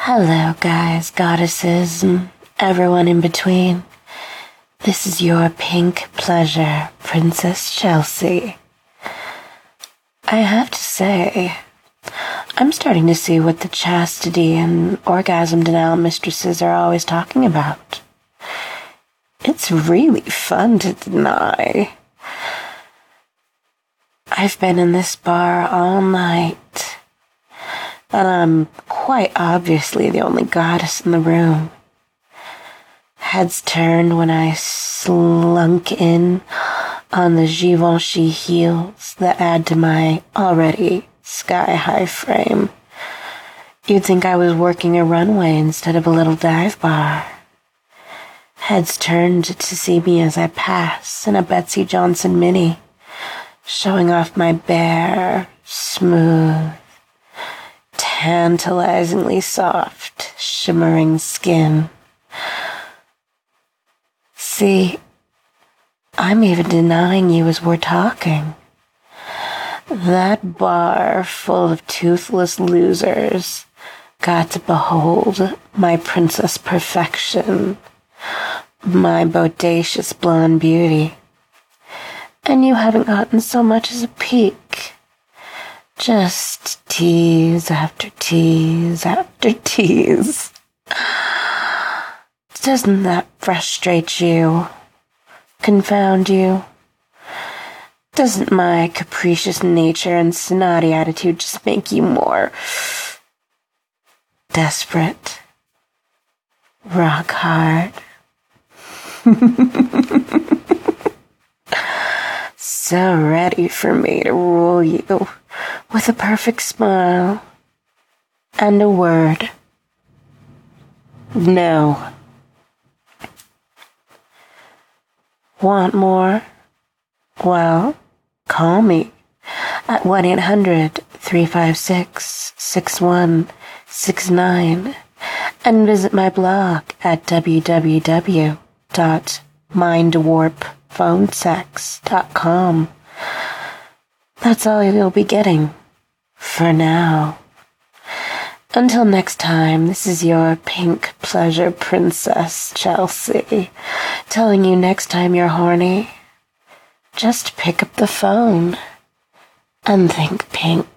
Hello, guys, goddesses, and everyone in between. This is your pink pleasure, Princess Chelsea. I have to say, I'm starting to see what the chastity and orgasm denial mistresses are always talking about. It's really fun to deny. I've been in this bar all night, and I'm quite obviously the only goddess in the room. Heads turned when I slunk in on the Givenchy heels that add to my already sky-high frame. You'd think I was working a runway instead of a little dive bar. Heads turned to see me as I pass in a Betsy Johnson mini, showing off my bare, smooth, tantalizingly soft, shimmering skin. See, I'm even denying you as we're talking. That bar full of toothless losers got to behold my princess perfection, my bodacious blonde beauty. And you haven't gotten so much as a peek. Just tease after tease after tease. Doesn't that frustrate you? Confound you? Doesn't my capricious nature and snotty attitude just make you more desperate? Rock hard? So ready for me to rule you with a perfect smile and a word. No. Want more? Well, call me at 1-800-356-6169 and visit my blog at www.mindwarpphonesex.com. That's all you'll be getting for now. Until next time, this is your pink pleasure princess, Chelsea, telling you next time you're horny, just pick up the phone and think pink.